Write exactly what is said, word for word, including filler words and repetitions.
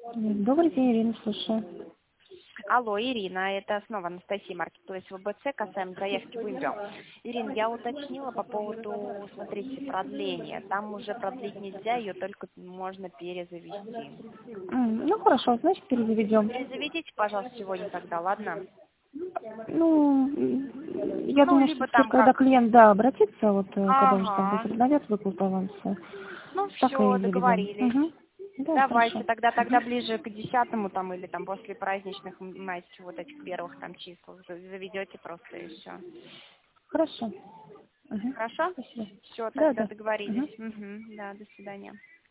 Добрый день, Ирина, слушаю. Алло, Ирина, это снова Анастасия, маркетплейс ВБЦ, касаемо заявки выбрал. Ирина, я уточнила по поводу, смотрите, продления. Там уже продлить нельзя, ее только можно перезавести. М, Ну, хорошо, значит, перезаведем. Перезаведите, пожалуйста, сегодня тогда, ладно? Ну, м, я Ну, думаю, что либо теперь, там когда как... клиент, да, обратится, вот, э, когда уже там будет Ага. обновляться выплат аванса, Ну, так и все, заведем. договорились. Угу. Да, Давайте хорошо. тогда тогда Мгм. ближе к десятому там или там после праздничных, знаете, вот этих первых там чисел заведете просто и все. Хорошо. Угу. Хорошо? Спасибо. Все, Да, тогда да. договорились. Угу. Угу, да, до свидания.